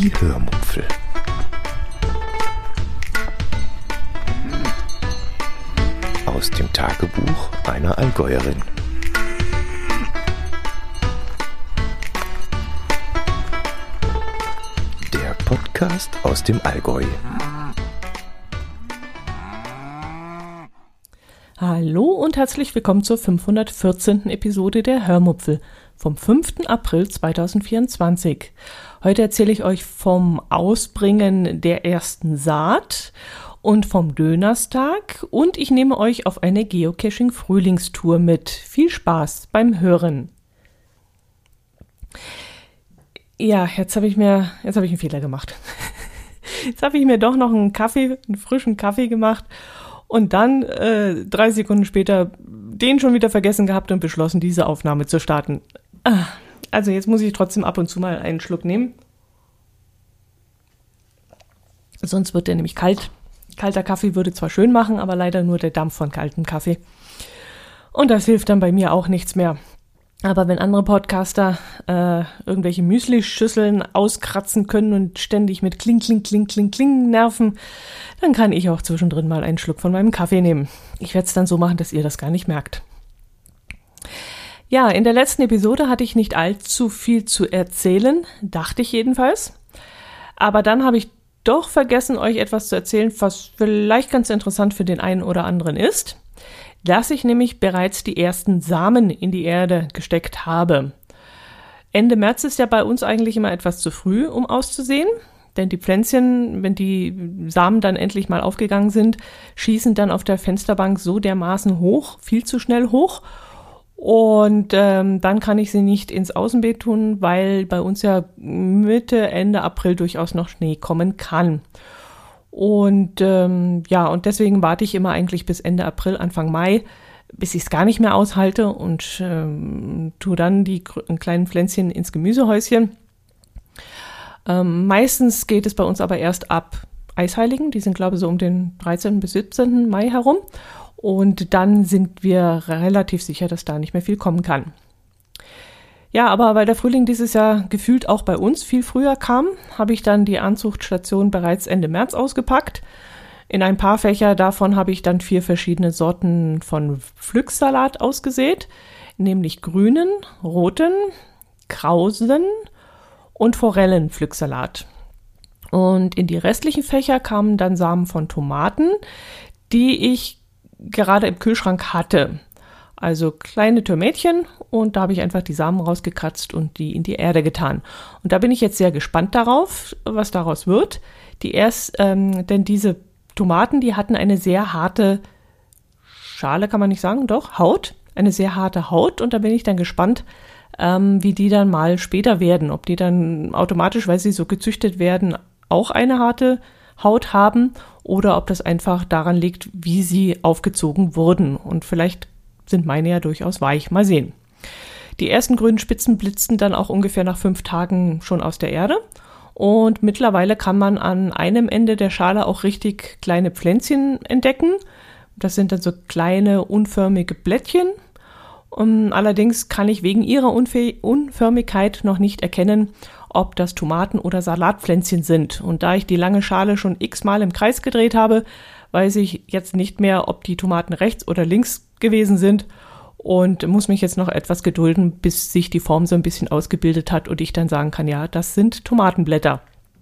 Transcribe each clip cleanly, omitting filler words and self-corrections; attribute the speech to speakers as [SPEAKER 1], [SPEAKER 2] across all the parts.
[SPEAKER 1] Die Hörmupfel. Aus dem Tagebuch einer Allgäuerin. Der Podcast aus dem Allgäu.
[SPEAKER 2] Hallo und herzlich willkommen zur 514. Episode der Hörmupfel vom 5. April 2024. Heute erzähle ich euch vom Ausbringen der ersten Saat und vom Dönerstag und ich nehme euch auf eine Geocaching-Frühlingstour mit. Viel Spaß beim Hören. Ja, jetzt habe ich einen Fehler gemacht. Jetzt habe ich mir doch noch einen frischen Kaffee gemacht und dann 3 Sekunden später den schon wieder vergessen gehabt und beschlossen, diese Aufnahme zu starten. Also jetzt muss ich trotzdem ab und zu mal einen Schluck nehmen. Sonst wird der nämlich kalt. Kalter Kaffee würde zwar schön machen, aber leider nur der Dampf von kaltem Kaffee. Und das hilft dann bei mir auch nichts mehr. Aber wenn andere Podcaster irgendwelche Müsli-Schüsseln auskratzen können und ständig mit Kling, Kling, Kling, Kling, Kling nerven, dann kann ich auch zwischendrin mal einen Schluck von meinem Kaffee nehmen. Ich werde es dann so machen, dass ihr das gar nicht merkt. Ja, in der letzten Episode hatte ich nicht allzu viel zu erzählen, dachte ich jedenfalls. Aber dann habe ich doch vergessen, euch etwas zu erzählen, was vielleicht ganz interessant für den einen oder anderen ist, dass ich nämlich bereits die ersten Samen in die Erde gesteckt habe. Ende März ist ja bei uns eigentlich immer etwas zu früh, um auszusehen, denn die Pflänzchen, wenn die Samen dann endlich mal aufgegangen sind, schießen dann auf der Fensterbank so dermaßen hoch, viel zu schnell hoch. Und dann kann ich sie nicht ins Außenbeet tun, weil bei uns ja Mitte, Ende April durchaus noch Schnee kommen kann. Und und deswegen warte ich immer eigentlich bis Ende April, Anfang Mai, bis ich es gar nicht mehr aushalte und tue dann die kleinen Pflänzchen ins Gemüsehäuschen. Meistens geht es bei uns aber erst ab Eisheiligen, die sind glaube ich so um den 13. bis 17. Mai herum. Und dann sind wir relativ sicher, dass da nicht mehr viel kommen kann. Ja, aber weil der Frühling dieses Jahr gefühlt auch bei uns viel früher kam, habe ich dann die Anzuchtstation bereits Ende März ausgepackt. In ein paar Fächer davon habe ich dann 4 verschiedene Sorten von Pflücksalat ausgesät, nämlich grünen, roten, krausen und Forellenpflücksalat. Und in die restlichen Fächer kamen dann Samen von Tomaten, die ich gerade im Kühlschrank hatte. Also kleine Tomätchen und da habe ich einfach die Samen rausgekratzt und die in die Erde getan. Und da bin ich jetzt sehr gespannt darauf, was daraus wird. Denn diese Tomaten, die hatten eine sehr harte Schale, kann man nicht sagen, doch, Haut. Eine sehr harte Haut und da bin ich dann gespannt, wie die dann mal später werden. Ob die dann automatisch, weil sie so gezüchtet werden, auch eine harte Haut haben oder ob das einfach daran liegt, wie sie aufgezogen wurden. Und vielleicht sind meine ja durchaus weich. Mal sehen. Die ersten grünen Spitzen blitzten dann auch ungefähr nach 5 Tagen schon aus der Erde. Und mittlerweile kann man an einem Ende der Schale auch richtig kleine Pflänzchen entdecken. Das sind dann so kleine unförmige Blättchen. Allerdings kann ich wegen ihrer Unförmigkeit noch nicht erkennen, ob das Tomaten- oder Salatpflänzchen sind. Und da ich die lange Schale schon x-mal im Kreis gedreht habe, weiß ich jetzt nicht mehr, ob die Tomaten rechts oder links gewesen sind und muss mich jetzt noch etwas gedulden, bis sich die Form so ein bisschen ausgebildet hat und ich dann sagen kann, ja, das sind Tomatenblätter.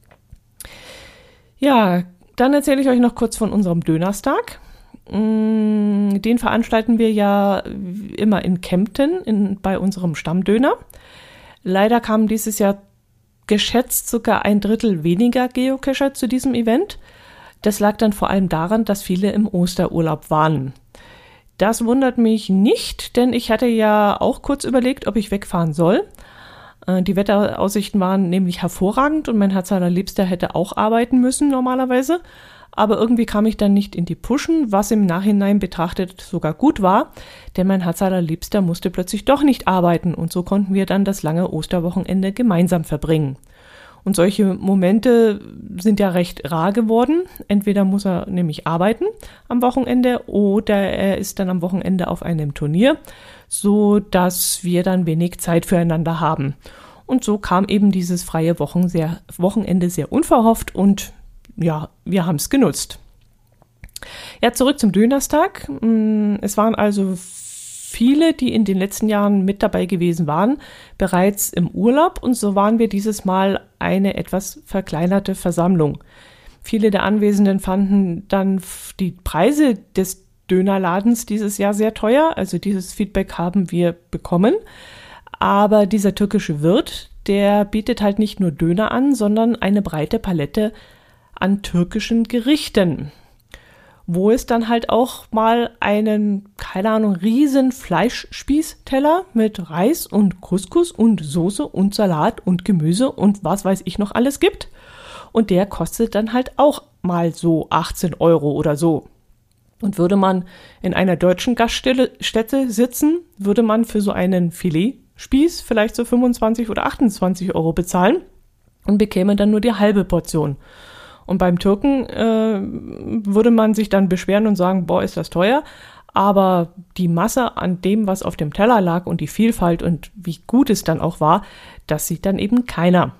[SPEAKER 2] Ja, dann erzähle ich euch noch kurz von unserem Dönerstag. Den veranstalten wir ja immer in Kempten bei unserem Stammdöner. Leider kamen dieses Jahr geschätzt sogar 1/3 weniger Geocacher zu diesem Event. Das lag dann vor allem daran, dass viele im Osterurlaub waren. Das wundert mich nicht, denn ich hatte ja auch kurz überlegt, ob ich wegfahren soll. Die Wetteraussichten waren nämlich hervorragend und mein Herz allerliebster hätte auch arbeiten müssen normalerweise. Aber irgendwie kam ich dann nicht in die Puschen, was im Nachhinein betrachtet sogar gut war, denn mein Herz allerliebster musste plötzlich doch nicht arbeiten und so konnten wir dann das lange Osterwochenende gemeinsam verbringen. Und solche Momente sind ja recht rar geworden. Entweder muss er nämlich arbeiten am Wochenende oder er ist dann am Wochenende auf einem Turnier, so dass wir dann wenig Zeit füreinander haben. Und so kam eben dieses freie Wochenende sehr unverhofft und ja, wir haben es genutzt. Ja, zurück zum Dönerstag. Es waren also viele, die in den letzten Jahren mit dabei gewesen waren, bereits im Urlaub und so waren wir dieses Mal eine etwas verkleinerte Versammlung. Viele der Anwesenden fanden dann die Preise des Dönerladens dieses Jahr sehr teuer, also dieses Feedback haben wir bekommen. Aber dieser türkische Wirt, der bietet halt nicht nur Döner an, sondern eine breite Palette an türkischen Gerichten, wo es dann halt auch mal einen, keine Ahnung, riesen Fleischspießteller mit Reis und Couscous und Soße und Salat und Gemüse und was weiß ich noch alles gibt. Und der kostet dann halt auch mal so 18 € oder so. Und würde man in einer deutschen Gaststätte sitzen, würde man für so einen Filetspieß vielleicht so 25 oder 28 € bezahlen und bekäme dann nur die halbe Portion. Und beim Türken würde man sich dann beschweren und sagen, boah, ist das teuer. Aber die Masse an dem, was auf dem Teller lag und die Vielfalt und wie gut es dann auch war, das sieht dann eben keiner.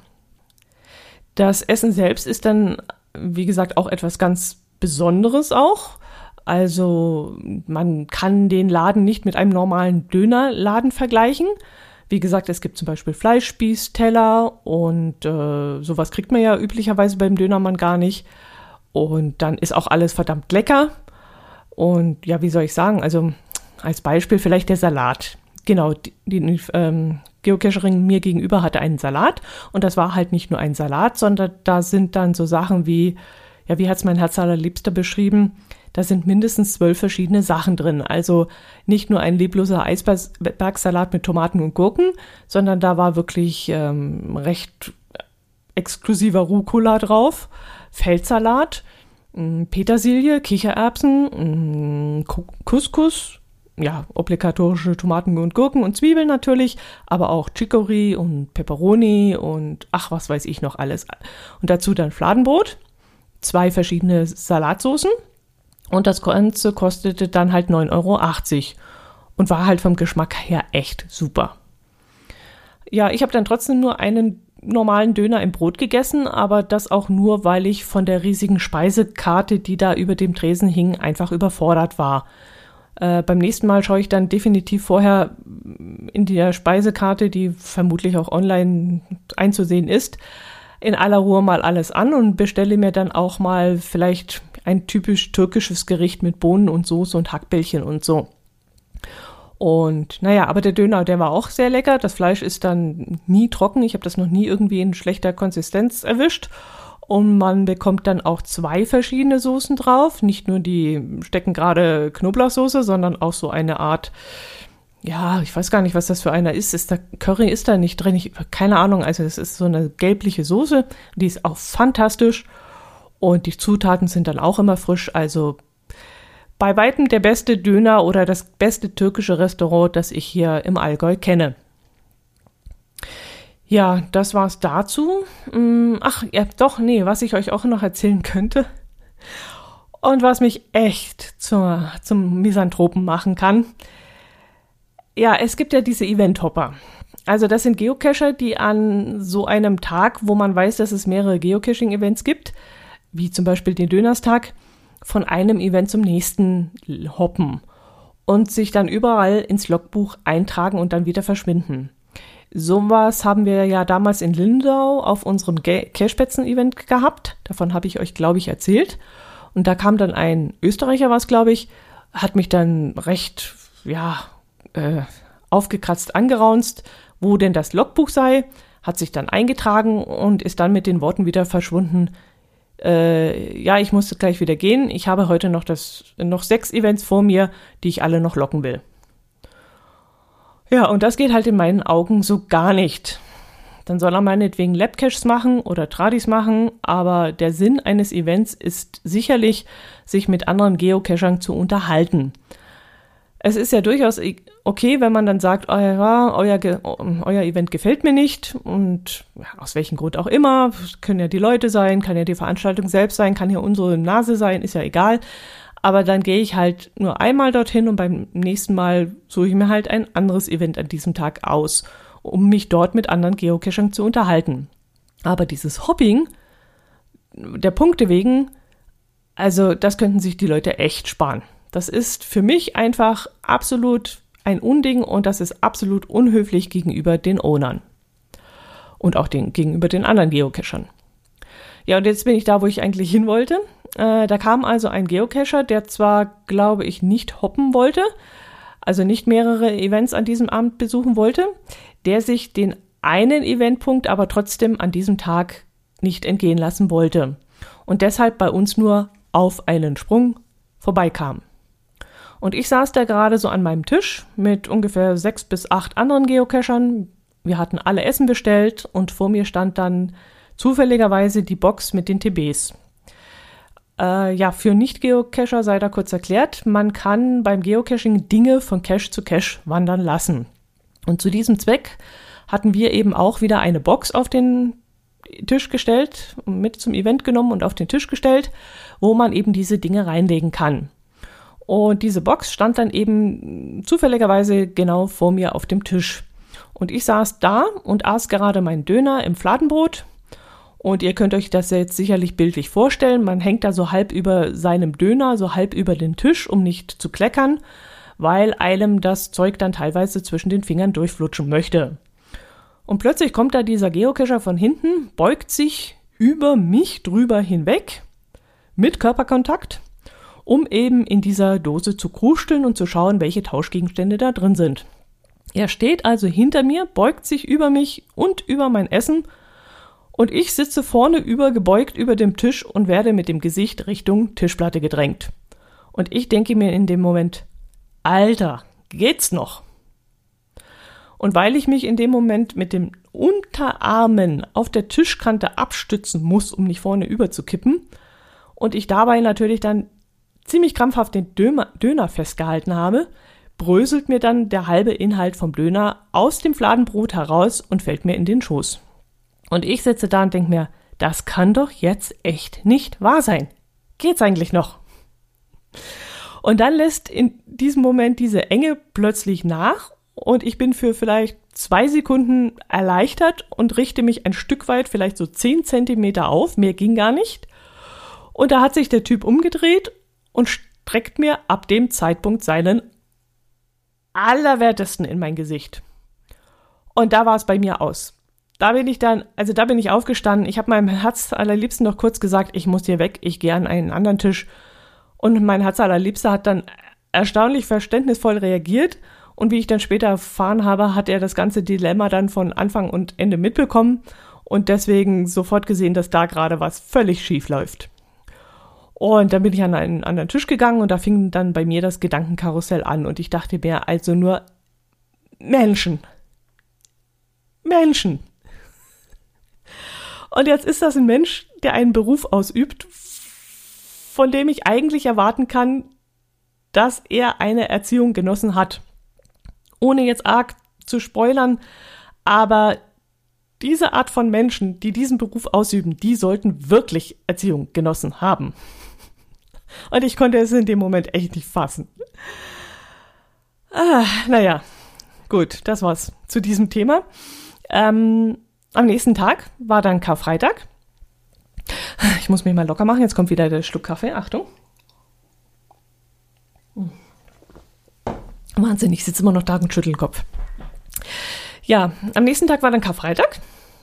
[SPEAKER 2] Das Essen selbst ist dann, wie gesagt, auch etwas ganz Besonderes auch. Also man kann den Laden nicht mit einem normalen Dönerladen vergleichen. Wie gesagt, es gibt zum Beispiel Fleischspießteller und sowas kriegt man ja üblicherweise beim Dönermann gar nicht. Und dann ist auch alles verdammt lecker. Und ja, wie soll ich sagen, also als Beispiel vielleicht der Salat. Genau, die Geocacherin mir gegenüber hatte einen Salat und das war halt nicht nur ein Salat, sondern da sind dann so Sachen wie, ja, wie hat es mein Herz allerliebster beschrieben, da sind mindestens 12 verschiedene Sachen drin. Also nicht nur ein lebloser Eisbergsalat mit Tomaten und Gurken, sondern da war wirklich recht exklusiver Rucola drauf, Feldsalat, Petersilie, Kichererbsen, Couscous, ja, obligatorische Tomaten und Gurken und Zwiebeln natürlich, aber auch Chicorée und Peperoni und ach, was weiß ich noch alles. Und dazu dann Fladenbrot, 2 verschiedene Salatsoßen und das Ganze kostete dann halt 9,80 € und war halt vom Geschmack her echt super. Ja, ich habe dann trotzdem nur einen normalen Döner im Brot gegessen, aber das auch nur, weil ich von der riesigen Speisekarte, die da über dem Tresen hing, einfach überfordert war. Beim nächsten Mal schaue ich dann definitiv vorher in der Speisekarte, die vermutlich auch online einzusehen ist, in aller Ruhe mal alles an und bestelle mir dann auch mal vielleicht ein typisch türkisches Gericht mit Bohnen und Soße und Hackbällchen und so. Und naja, aber der Döner, der war auch sehr lecker. Das Fleisch ist dann nie trocken. Ich habe das noch nie irgendwie in schlechter Konsistenz erwischt. Und man bekommt dann auch 2 verschiedene Soßen drauf. Nicht nur die steckengrade Knoblauchsoße, sondern auch so eine Art, ja, ich weiß gar nicht, was das für einer ist. Curry ist da nicht drin. Keine Ahnung, also es ist so eine gelbliche Soße. Die ist auch fantastisch. Und die Zutaten sind dann auch immer frisch. Also bei weitem der beste Döner oder das beste türkische Restaurant, das ich hier im Allgäu kenne. Ja, das war's dazu. Was ich euch auch noch erzählen könnte und was mich echt zum Misanthropen machen kann. Ja, es gibt ja diese Event-Hopper. Also das sind Geocacher, die an so einem Tag, wo man weiß, dass es mehrere Geocaching-Events gibt, wie zum Beispiel den Dönerstag, von einem Event zum nächsten hoppen und sich dann überall ins Logbuch eintragen und dann wieder verschwinden. Sowas haben wir ja damals in Lindau auf unserem Cachespätzen-Event gehabt. Davon habe ich euch, glaube ich, erzählt. Und da kam dann ein Österreicher, hat mich dann recht, aufgekratzt angeraunzt, wo denn das Logbuch sei, hat sich dann eingetragen und ist dann mit den Worten wieder verschwunden. Ich musste gleich wieder gehen. Ich habe heute noch 6 Events vor mir, die ich alle noch loggen will. Ja, und das geht halt in meinen Augen so gar nicht. Dann soll er meinetwegen Labcaches machen oder Tradis machen, aber der Sinn eines Events ist sicherlich, sich mit anderen Geocachern zu unterhalten. Es ist ja durchaus okay, wenn man dann sagt, euer Event gefällt mir nicht und aus welchem Grund auch immer, können ja die Leute sein, kann ja die Veranstaltung selbst sein, kann ja unsere Nase sein, ist ja egal. Aber dann gehe ich halt nur einmal dorthin und beim nächsten Mal suche ich mir halt ein anderes Event an diesem Tag aus. um mich dort mit anderen Geocachern zu unterhalten. Aber dieses Hopping, der Punkte wegen, also das könnten sich die Leute echt sparen. Das ist für mich einfach absolut ein Unding und das ist absolut unhöflich gegenüber den Ownern und auch gegenüber den anderen Geocachern. Ja, und jetzt bin ich da, wo ich eigentlich hin wollte. Da kam also ein Geocacher, der zwar, glaube ich, nicht hoppen wollte, also nicht mehrere Events an diesem Abend besuchen wollte, der sich den einen Eventpunkt aber trotzdem an diesem Tag nicht entgehen lassen wollte und deshalb bei uns nur auf einen Sprung vorbeikam. Und ich saß da gerade so an meinem Tisch mit ungefähr 6 bis 8 anderen Geocachern. Wir hatten alle Essen bestellt und vor mir stand dann zufälligerweise die Box mit den TBs. Für Nicht-Geocacher sei da kurz erklärt, man kann beim Geocaching Dinge von Cache zu Cache wandern lassen. Und zu diesem Zweck hatten wir eben auch wieder eine Box auf den Tisch gestellt, mit zum Event genommen und auf den Tisch gestellt, wo man eben diese Dinge reinlegen kann. Und diese Box stand dann eben zufälligerweise genau vor mir auf dem Tisch. Und ich saß da und aß gerade meinen Döner im Fladenbrot. Und ihr könnt euch das jetzt sicherlich bildlich vorstellen. Man hängt da so halb über seinem Döner, so halb über den Tisch, um nicht zu kleckern, weil einem das Zeug dann teilweise zwischen den Fingern durchflutschen möchte. Und plötzlich kommt da dieser Geocacher von hinten, beugt sich über mich drüber hinweg mit Körperkontakt, um eben in dieser Dose zu krusteln und zu schauen, welche Tauschgegenstände da drin sind. Er steht also hinter mir, beugt sich über mich und über mein Essen und ich sitze vorne gebeugt über dem Tisch und werde mit dem Gesicht Richtung Tischplatte gedrängt. Und ich denke mir in dem Moment, Alter, geht's noch? Und weil ich mich in dem Moment mit dem Unterarmen auf der Tischkante abstützen muss, um nicht vorne überzukippen, und ich dabei natürlich dann ziemlich krampfhaft den Döner festgehalten habe, bröselt mir dann der halbe Inhalt vom Döner aus dem Fladenbrot heraus und fällt mir in den Schoß. Und ich sitze da und denke mir, das kann doch jetzt echt nicht wahr sein. Geht's eigentlich noch? Und dann lässt in diesem Moment diese Enge plötzlich nach und ich bin für vielleicht 2 Sekunden erleichtert und richte mich ein Stück weit, vielleicht so 10 Zentimeter auf, mehr ging gar nicht. Und da hat sich der Typ umgedreht und streckt mir ab dem Zeitpunkt seinen Allerwertesten in mein Gesicht. Und da war es bei mir aus. Da bin ich aufgestanden. Ich habe meinem Herz allerliebsten noch kurz gesagt, ich muss hier weg, ich gehe an einen anderen Tisch. Und mein Herz allerliebster hat dann erstaunlich verständnisvoll reagiert. Und wie ich dann später erfahren habe, hat er das ganze Dilemma dann von Anfang und Ende mitbekommen und deswegen sofort gesehen, dass da gerade was völlig schief läuft. Und dann bin ich an einen anderen Tisch gegangen und da fing dann bei mir das Gedankenkarussell an und ich dachte mir also nur, Menschen. Und jetzt ist das ein Mensch, der einen Beruf ausübt, von dem ich eigentlich erwarten kann, dass er eine Erziehung genossen hat. Ohne jetzt arg zu spoilern, aber diese Art von Menschen, die diesen Beruf ausüben, die sollten wirklich Erziehung genossen haben. Und ich konnte es in dem Moment echt nicht fassen. Naja, gut, das war's zu diesem Thema. Am nächsten Tag war dann Karfreitag. Ich muss mich mal locker machen, jetzt kommt wieder der Schluck Kaffee, Achtung. Wahnsinn, ich sitze immer noch da und schüttel den Kopf. Ja, am nächsten Tag war dann Karfreitag.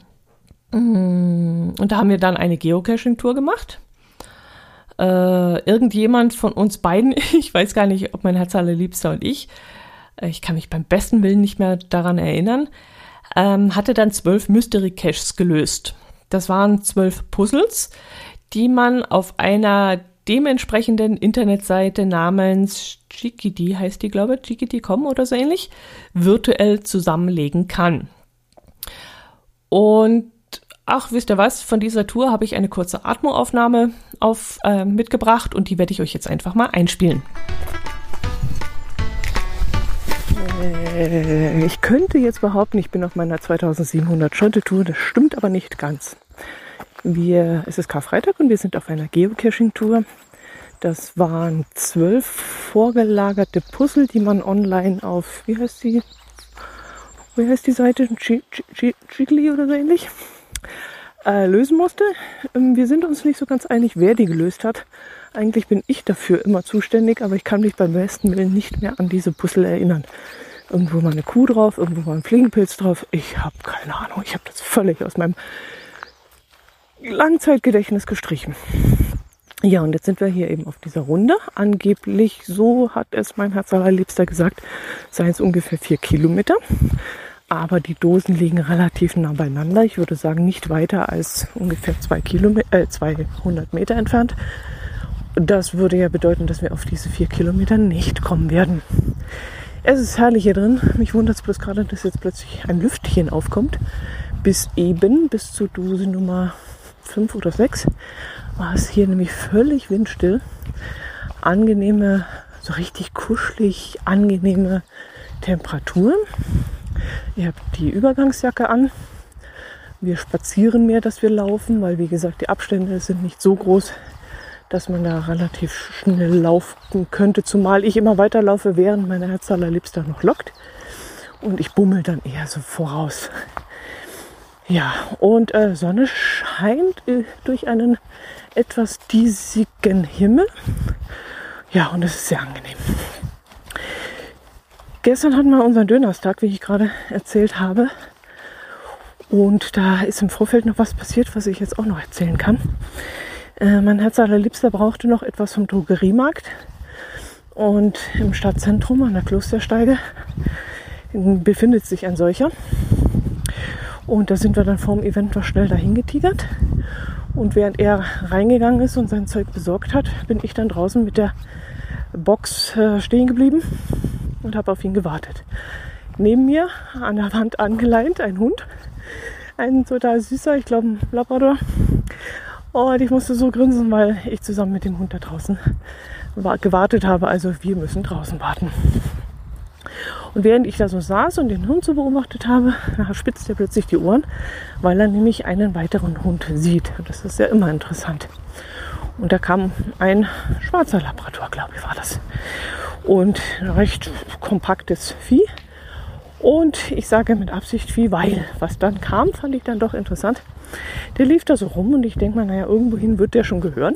[SPEAKER 2] Und da haben wir dann eine Geocaching-Tour gemacht. Irgendjemand von uns beiden, ich weiß gar nicht, ob mein Herz allerliebster und ich kann mich beim besten Willen nicht mehr daran erinnern, hatte dann 12 Mystery Caches gelöst. Das waren 12 Puzzles, die man auf einer dementsprechenden Internetseite namens Chikidi, heißt die, glaube ich, Chikidi.com oder so ähnlich, virtuell zusammenlegen kann. Und wisst ihr was, von dieser Tour habe ich eine kurze Atmo-Aufnahme mitgebracht und die werde ich euch jetzt einfach mal einspielen. Ich könnte jetzt behaupten, ich bin auf meiner 2700 Schotte-Tour, das stimmt aber nicht ganz. Es ist Karfreitag und wir sind auf einer Geocaching-Tour. Das waren 12 vorgelagerte Puzzle, die man online auf, wie heißt die wie heißt die Seite? Chigli oder so ähnlich, lösen musste. Wir sind uns nicht so ganz einig, wer die gelöst hat. Eigentlich bin ich dafür immer zuständig, aber ich kann mich beim besten Willen nicht mehr an diese Puzzle erinnern. Irgendwo mal eine Kuh drauf, irgendwo mal ein Fliegenpilz drauf. Ich habe keine Ahnung. Ich habe das völlig aus meinem Langzeitgedächtnis gestrichen. Ja, und jetzt sind wir hier eben auf dieser Runde. Angeblich, so hat es mein Herz allerliebster gesagt, seien es ungefähr 4 Kilometer. Aber die Dosen liegen relativ nah beieinander. Ich würde sagen, nicht weiter als ungefähr 200 Meter entfernt. Das würde ja bedeuten, dass wir auf diese 4 Kilometer nicht kommen werden. Es ist herrlich hier drin. Mich wundert es bloß gerade, dass jetzt plötzlich ein Lüftchen aufkommt. Bis zur Dose Nummer 5 oder 6 war es hier nämlich völlig windstill. Angenehme, so richtig kuschelig, angenehme Temperaturen. Ich habe die Übergangsjacke an. Wir spazieren mehr, dass wir laufen, weil wie gesagt, die Abstände sind nicht so groß, dass man da relativ schnell laufen könnte. Zumal ich immer weiterlaufe, während mein Herz allerliebster noch lockt. Und ich bummel dann eher so voraus. Ja, und Sonne scheint durch einen etwas diesigen Himmel. Ja, und es ist sehr angenehm. Gestern hatten wir unseren Dönerstag, wie ich gerade erzählt habe. Und da ist im Vorfeld noch was passiert, was ich jetzt auch noch erzählen kann. Mein Herz allerliebster brauchte noch etwas vom Drogeriemarkt. Und im Stadtzentrum an der Klostersteige befindet sich ein solcher. Und da sind wir dann vorm Event noch schnell dahin getigert. Und während er reingegangen ist und sein Zeug besorgt hat, bin ich dann draußen mit der Box stehen geblieben und habe auf ihn gewartet. Neben mir, an der Wand angeleint, ein Hund. Ein total süßer, ich glaube ein Labrador. Und ich musste so grinsen, weil ich zusammen mit dem Hund da draußen gewartet habe. Also wir müssen draußen warten. Und während ich da so saß und den Hund so beobachtet habe, spitzt er plötzlich die Ohren, weil er nämlich einen weiteren Hund sieht. Und das ist ja immer interessant. Und da kam ein schwarzer Labrador, glaube ich, war das. Und ein recht kompaktes Vieh. Und ich sage mit Absicht Vieh, weil was dann kam, fand ich dann doch interessant. Der lief da so rum und ich denke mal, naja, irgendwohin wird der schon gehören.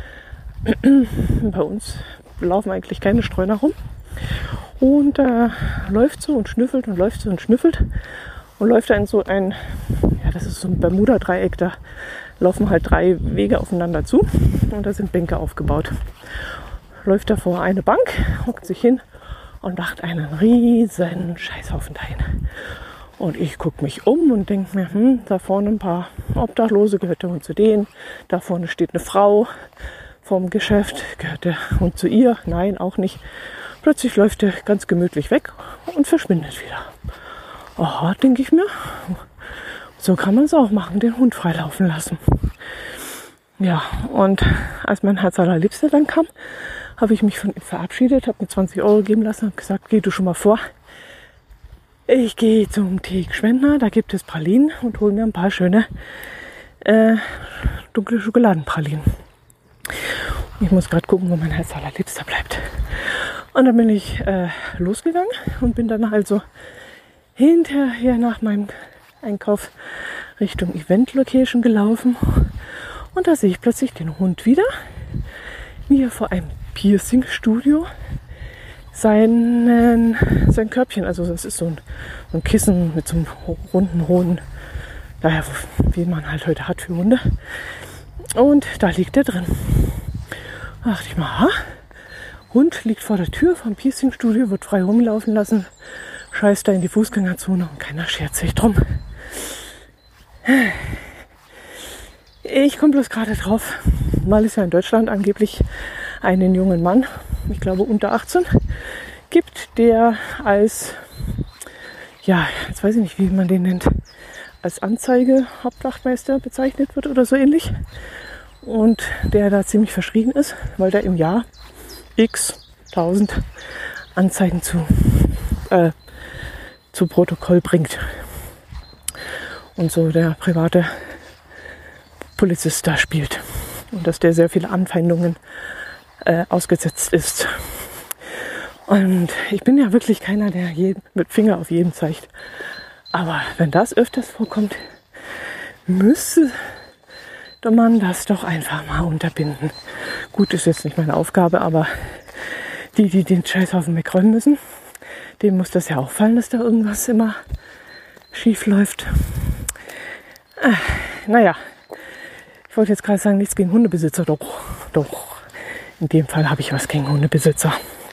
[SPEAKER 2] Bei uns laufen eigentlich keine Streuner rum. Und läuft so und schnüffelt und läuft so und schnüffelt. Und läuft dann so ein, ja, das ist so ein Bermuda-Dreieck, da laufen halt 3 Wege aufeinander zu. Und da sind Bänke aufgebaut. Läuft da vor eine Bank, hockt sich hin und macht einen riesen Scheißhaufen dahin. Und ich gucke mich um und denke mir, da vorne ein paar Obdachlose, gehört der Hund zu denen. Da vorne steht eine Frau vom Geschäft, gehört der Hund zu ihr? Nein, auch nicht. Plötzlich läuft er ganz gemütlich weg und verschwindet wieder. Aha, denke ich mir, so kann man es auch machen, den Hund freilaufen lassen. Ja, und als mein Herz allerliebster dann kam, habe ich mich von ihm verabschiedet, habe mir 20 € geben lassen und gesagt, geh du schon mal vor. Ich gehe zum Teek Schwendner, da gibt es Pralinen und hole mir ein paar schöne dunkle Schokoladenpralinen. Ich muss gerade gucken, wo mein Herz allerliebster bleibt. Und dann bin ich losgegangen und bin dann also hinterher nach meinem Einkauf Richtung Event Location gelaufen. Und da sehe ich plötzlich den Hund wieder, wie er vor einem Piercing-Studio sein Körbchen, also das ist so ein Kissen mit so einem runden Hoden, naja, wie man halt heute hat für Hunde. Und da liegt er drin. Da dachte ich mal, Hund liegt vor der Tür vom Piercing-Studio, wird frei rumlaufen lassen, scheißt da in die Fußgängerzone und keiner schert sich drum. Ich komme bloß gerade drauf, weil es ja in Deutschland angeblich einen jungen Mann, ich glaube unter 18, gibt, der als, ja, jetzt weiß ich nicht, wie man den nennt, als Anzeige-Hauptwachtmeister bezeichnet wird oder so ähnlich. Und der da ziemlich verschrien ist, weil der im Jahr x 1000 Anzeigen zu Protokoll bringt. Und so der private Polizist da spielt. Und dass der sehr viele Anfeindungen ausgesetzt ist. Und ich bin ja wirklich keiner, der mit Finger auf jeden zeigt. Aber wenn das öfters vorkommt, müsste man das doch einfach mal unterbinden. Gut, ist jetzt nicht meine Aufgabe, aber die den Scheißhaufen wegräumen müssen, denen muss das ja auffallen, dass da irgendwas immer schief läuft. Naja, ich wollte jetzt gerade sagen, nichts gegen Hundebesitzer. Doch. In dem Fall habe ich was gegen Hundebesitzer.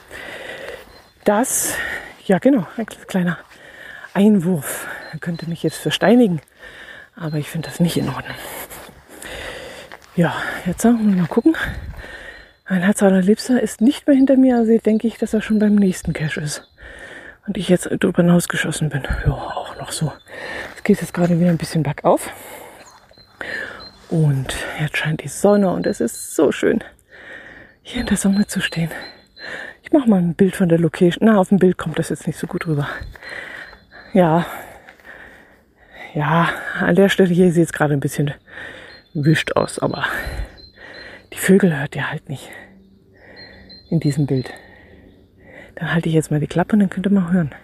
[SPEAKER 2] Das, ja genau, ein kleiner Einwurf. Er könnte mich jetzt versteinigen, aber ich finde das nicht in Ordnung. Ja, jetzt mal gucken. Mein Herz allerliebster ist nicht mehr hinter mir, also denke ich, dass er schon beim nächsten Cache ist. Und ich jetzt drüber hinausgeschossen bin. Ja, auch noch so. Es geht jetzt gerade wieder ein bisschen bergauf. Und jetzt scheint die Sonne und es ist so schön, hier in der Sonne zu stehen. Ich mache mal ein Bild von der Location. Na, auf dem Bild kommt das jetzt nicht so gut rüber. Ja, an der Stelle hier sieht es gerade ein bisschen wischt aus, aber die Vögel hört ihr halt nicht in diesem Bild. Dann halte ich jetzt mal die Klappe und dann könnt ihr mal hören.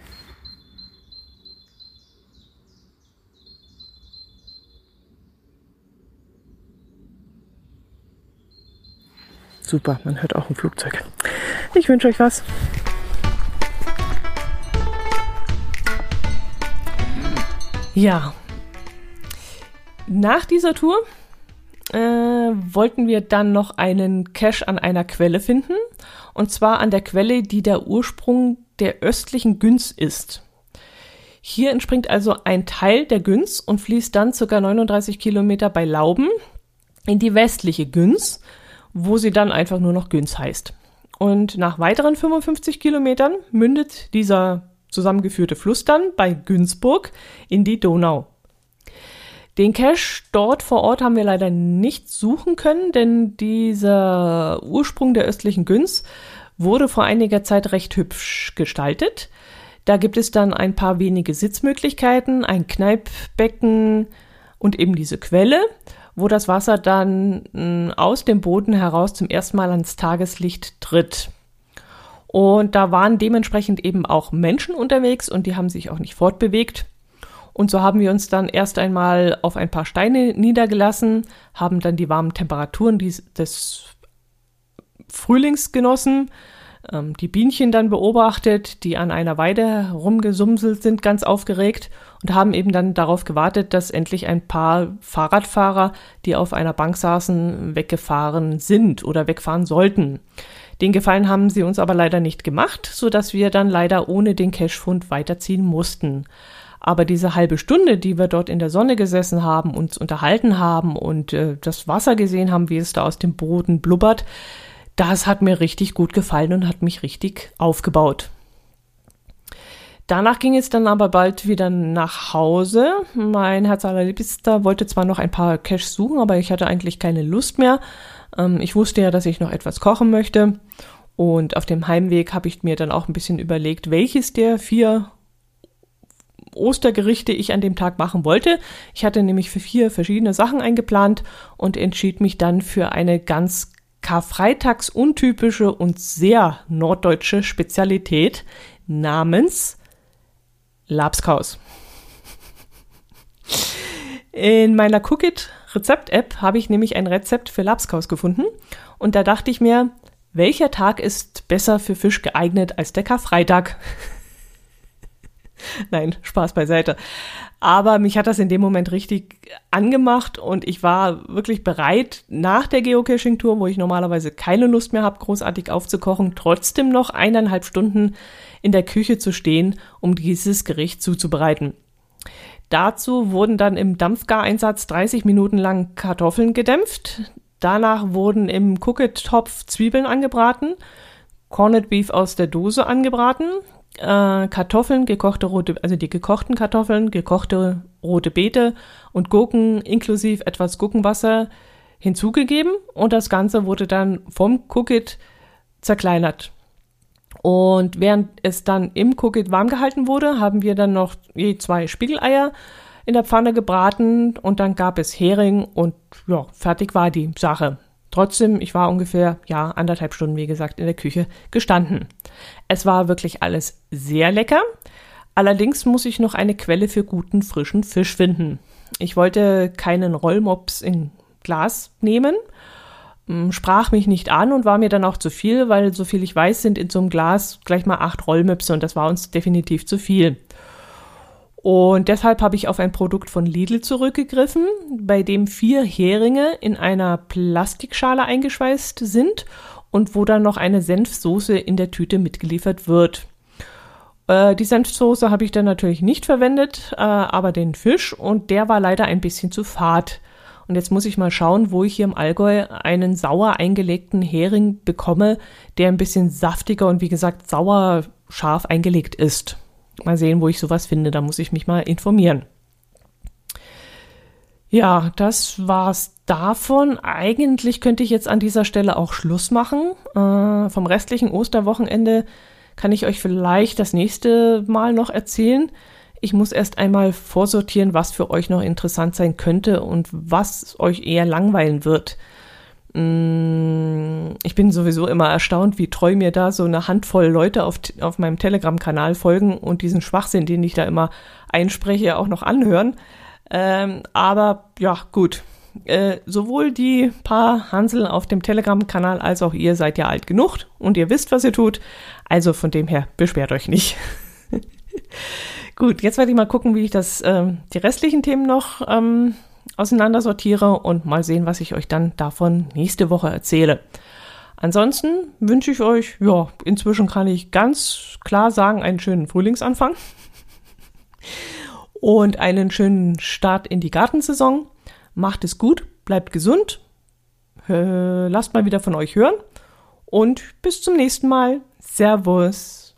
[SPEAKER 2] Super, man hört auch ein Flugzeug. Ich wünsche euch was. Ja, nach dieser Tour wollten wir dann noch einen Cache an einer Quelle finden. Und zwar an der Quelle, die der Ursprung der östlichen Güns ist. Hier entspringt also ein Teil der Güns und fließt dann ca. 39 Kilometer bei Lauben in die westliche Güns, wo sie dann einfach nur noch Güns heißt. Und nach weiteren 55 Kilometern mündet dieser zusammengeführte Fluss dann bei Günzburg in die Donau. Den Cache dort vor Ort haben wir leider nicht suchen können, denn dieser Ursprung der östlichen Güns wurde vor einiger Zeit recht hübsch gestaltet. Da gibt es dann ein paar wenige Sitzmöglichkeiten, ein Kneippbecken und eben diese Quelle, wo das Wasser dann aus dem Boden heraus zum ersten Mal ans Tageslicht tritt. Und da waren dementsprechend eben auch Menschen unterwegs und die haben sich auch nicht fortbewegt. Und so haben wir uns dann erst einmal auf ein paar Steine niedergelassen, haben dann die warmen Temperaturen des Frühlings genossen, die Bienchen dann beobachtet, die an einer Weide rumgesumselt sind, ganz aufgeregt und haben eben dann darauf gewartet, dass endlich ein paar Fahrradfahrer, die auf einer Bank saßen, weggefahren sind oder wegfahren sollten. Den Gefallen haben sie uns aber leider nicht gemacht, sodass wir dann leider ohne den Cachefund weiterziehen mussten. Aber diese halbe Stunde, die wir dort in der Sonne gesessen haben, uns unterhalten haben und das Wasser gesehen haben, wie es da aus dem Boden blubbert, das hat mir richtig gut gefallen und hat mich richtig aufgebaut. Danach ging es dann aber bald wieder nach Hause. Mein Herz allerliebster wollte zwar noch ein paar Caches suchen, aber ich hatte eigentlich keine Lust mehr. Ich wusste ja, dass ich noch etwas kochen möchte. Und auf dem Heimweg habe ich mir dann auch ein bisschen überlegt, welches der 4 Ostergerichte ich an dem Tag machen wollte. Ich hatte nämlich für 4 verschiedene Sachen eingeplant und entschied mich dann für eine ganz Karfreitags untypische und sehr norddeutsche Spezialität namens Labskaus. In meiner Cookit-Rezept-App habe ich nämlich ein Rezept für Labskaus gefunden und da dachte ich mir, welcher Tag ist besser für Fisch geeignet als der Karfreitag? Nein, Spaß beiseite. Aber mich hat das in dem Moment richtig angemacht und ich war wirklich bereit, nach der Geocaching-Tour, wo ich normalerweise keine Lust mehr habe, großartig aufzukochen, trotzdem noch 1,5 Stunden in der Küche zu stehen, um dieses Gericht zuzubereiten. Dazu wurden dann im Dampfgareinsatz 30 Minuten lang Kartoffeln gedämpft. Danach wurden im Cookit-Topf Zwiebeln angebraten, Corned Beef aus der Dose angebraten, Kartoffeln, die gekochten Kartoffeln, gekochte rote Beete und Gurken inklusive etwas Gurkenwasser hinzugegeben und das Ganze wurde dann vom Cookit zerkleinert. Und während es dann im Cookit warm gehalten wurde, haben wir dann noch je 2 Spiegeleier in der Pfanne gebraten und dann gab es Hering und ja, fertig war die Sache. Trotzdem, ich war ungefähr, 1,5 Stunden, wie gesagt, in der Küche gestanden. Es war wirklich alles sehr lecker, Allerdings muss ich noch eine Quelle für guten, frischen Fisch finden. Ich wollte keinen Rollmops in Glas nehmen, sprach mich nicht an und war mir dann auch zu viel, weil soviel ich weiß, sind in so einem Glas gleich mal 8 Rollmöpse und das war uns definitiv zu viel. Und deshalb habe ich auf ein Produkt von Lidl zurückgegriffen, bei dem 4 Heringe in einer Plastikschale eingeschweißt sind und wo dann noch eine Senfsoße in der Tüte mitgeliefert wird. Die Senfsoße habe ich dann natürlich nicht verwendet, aber den Fisch, und der war leider ein bisschen zu fad. Und jetzt muss ich mal schauen, wo ich hier im Allgäu einen sauer eingelegten Hering bekomme, der ein bisschen saftiger und wie gesagt sauer scharf eingelegt ist. Mal sehen, wo ich sowas finde, da muss ich mich mal informieren. Ja, das war's davon. Eigentlich könnte ich jetzt an dieser Stelle auch Schluss machen. Vom restlichen Osterwochenende kann ich euch vielleicht das nächste Mal noch erzählen. Ich muss erst einmal vorsortieren, was für euch noch interessant sein könnte und was euch eher langweilen wird. Ich bin sowieso immer erstaunt, wie treu mir da so eine Handvoll Leute auf meinem Telegram-Kanal folgen und diesen Schwachsinn, den ich da immer einspreche, auch noch anhören. Aber ja, gut. Sowohl die paar Hansel auf dem Telegram-Kanal als auch ihr seid ja alt genug und ihr wisst, was ihr tut. Also von dem her, beschwert euch nicht. Gut, jetzt werde ich mal gucken, wie ich die restlichen Themen noch auseinandersortiere und mal sehen, was ich euch dann davon nächste Woche erzähle. Ansonsten wünsche ich euch, ja, inzwischen kann ich ganz klar sagen, einen schönen Frühlingsanfang und einen schönen Start in die Gartensaison. Macht es gut, bleibt gesund, lasst mal wieder von euch hören und bis zum nächsten Mal. Servus.